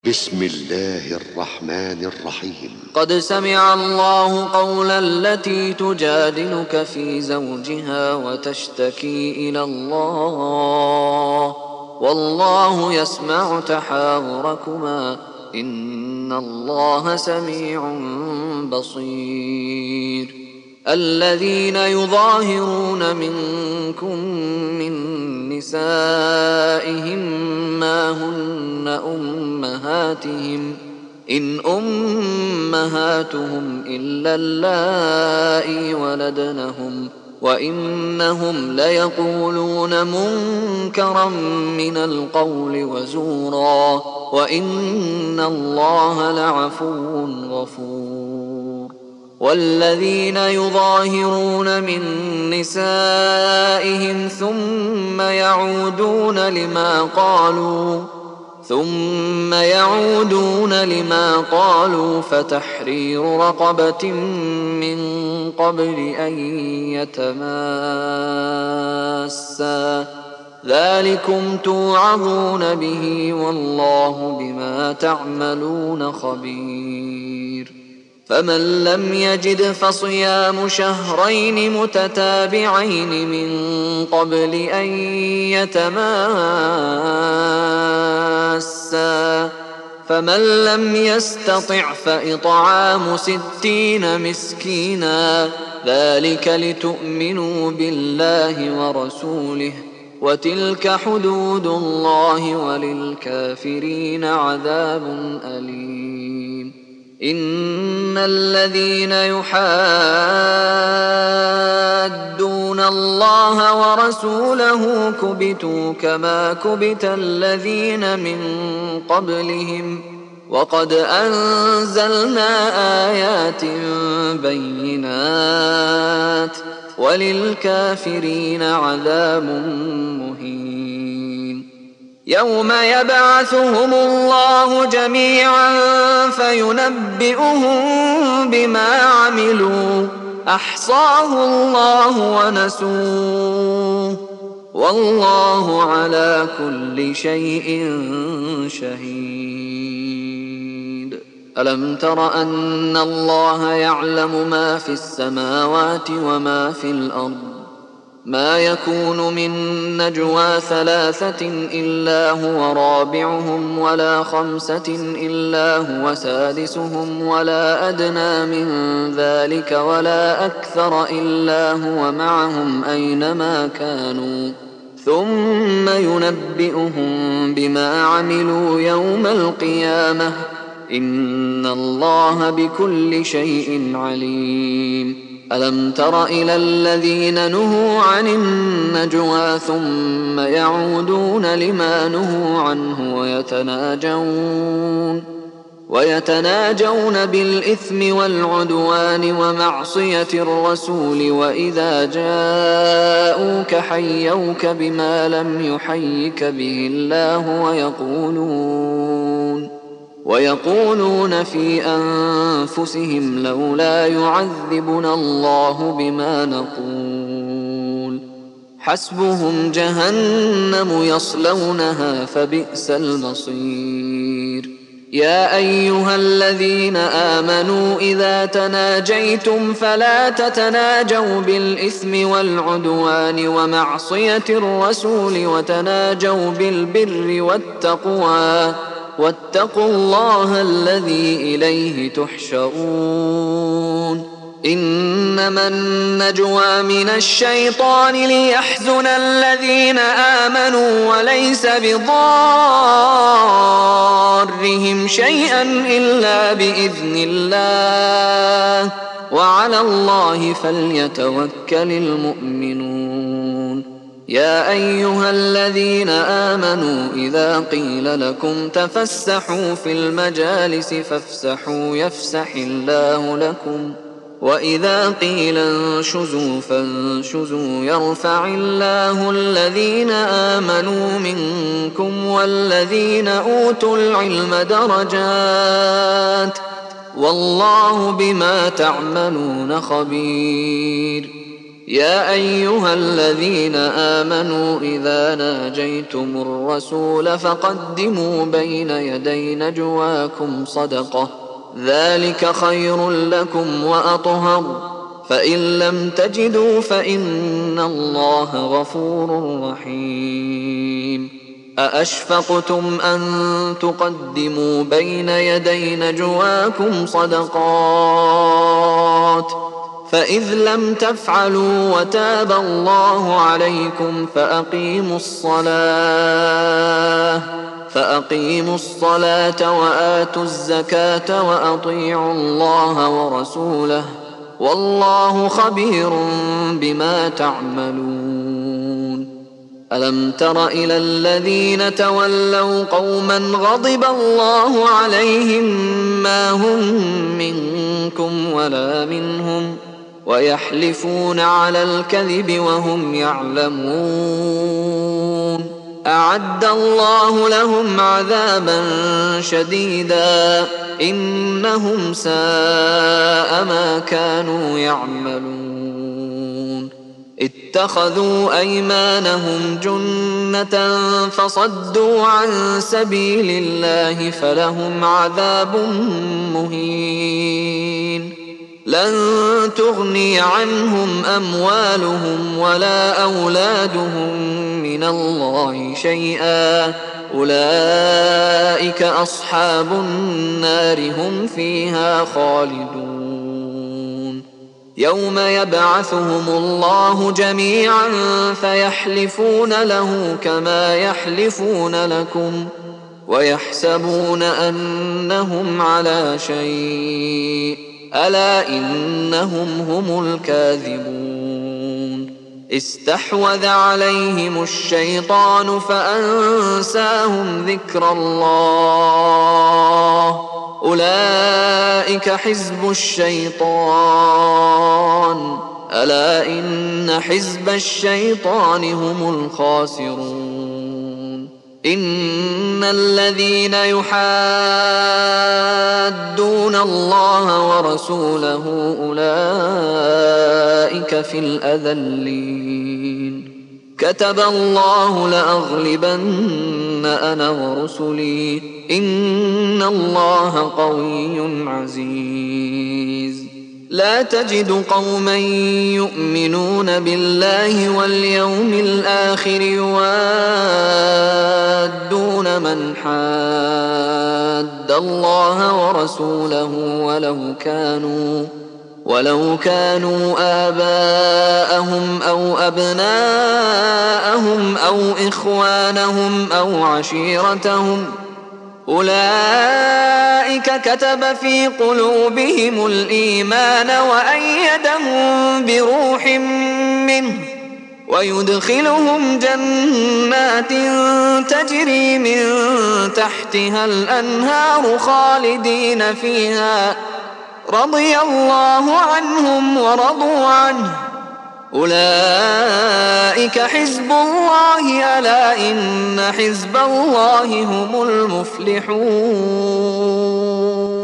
بسم الله الرحمن الرحيم. قد سمع الله قول التي تجادلك في زوجها وتشتكي إلى الله والله يسمع تحاوركما إن الله سميع بصير. الذين يظاهرون منكم من نسائهم ما هن أمهاتهم إن أمهاتهم إلا اللائي ولدنهم وإنهم ليقولون منكرا من القول وزورا وإن الله لعفو غفور. والذين يظاهرون من نسائهم ثم يعودون لما قالوا فتحرير رقبة من قبل أن يتماسا ذلكم توعظون به والله بما تعملون خبير. فمن لم يجد فصيام شهرين متتابعين من قبل أن يتماسا فمن لم يستطع فإطعام 60 مسكينا ذلك لتؤمنوا بالله ورسوله وتلك حدود الله وللكافرين عذاب أليم. إن الذين يحادون الله ورسوله كبتوا كما كبت الذين من قبلهم وقد أنزلنا آيات بينات وللكافرين عذاب مهين. يوم يبعثهم الله جميعا فينبئهم بما عملوا أحصاه الله ونسوه والله على كل شيء شهيد. ألم تر أن الله يعلم ما في السماوات وما في الأرض ما يكون من نجوى 3 إلا هو رابعهم ولا 5 إلا هو سادسهم ولا أدنى من ذلك ولا أكثر إلا هو معهم أينما كانوا ثم ينبئهم بما عملوا يوم القيامة إن الله بكل شيء عليم. ألم تر إلى الذين نهوا عن النجوى ثم يعودون لما نهوا عنه ويتناجون بالإثم والعدوان ومعصية الرسول وإذا جاءوك حيوك بما لم يحيك به الله ويقولون في أنفسهم لولا يعذبنا الله بما نقول حسبهم جهنم يصلونها فبئس المصير. يا أيها الذين آمنوا إذا تناجيتم فلا تتناجوا بالإثم والعدوان ومعصية الرسول وتناجوا بالبر والتقوى واتقوا الله الذي إليه تحشرون. إنما النجوى من الشيطان ليحزن الذين آمنوا وليس بضارهم شيئا إلا بإذن الله وعلى الله فليتوكل المؤمنون. يا أيها الذين آمنوا إذا قيل لكم تفسحوا في المجالس فافسحوا يفسح الله لكم وإذا قيل انشزوا فانشزوا يرفع الله الذين آمنوا منكم والذين أوتوا العلم درجات والله بما تعملون خبير. يا أيها الذين آمنوا إذا ناجيتم الرسول فقدموا بين يدي نجواكم صدقة ذلك خير لكم وأطهر فإن لم تجدوا فإن الله غفور رحيم أأشفقتم أن تقدموا بين يدي نجواكم صدقات فإذ لم تفعلوا وتاب الله عليكم فأقيموا الصلاة وآتوا الزكاة وأطيعوا الله ورسوله والله خبير بما تعملون ألم تر إلى الذين تولوا قوما غضب الله عليهم ما هم منكم ولا منهم ويحلفون على الكذب وهم يعلمون أعد الله لهم عذابا شديدا إنهم ساء ما كانوا يعملون اتخذوا أيمانهم جنة فصدوا عن سبيل الله فلهم عذاب مهين لن تغني عنهم أموالهم ولا أولادهم من الله شيئا أولئك أصحاب النار هم فيها خالدون يوم يبعثهم الله جميعا فيحلفون له كما يحلفون لكم ويحسبون أنهم على شيء ألا إنهم هم الكاذبون استحوذ عليهم الشيطان فأنساهم ذكر الله أولئك حزب الشيطان ألا إن حزب الشيطان هم الخاسرون إن الذين يحادون الله ورسوله أولئك في الأذلين كتب الله لأغلبن أنا ورسلي إن الله قوي عزيز لا تجد قوما يؤمنون بالله واليوم الآخر يوادون من حاد الله ورسوله ولو كانوا آباءهم أو أبناءهم أو إخوانهم أو عشيرتهم أولئك كتب في قلوبهم الإيمان وأيدهم بروح منه ويدخلهم جنات تجري من تحتها الأنهار خالدين فيها رضي الله عنهم ورضوا عنه أولئك حزب الله ألا إن حزب الله هم المفلحون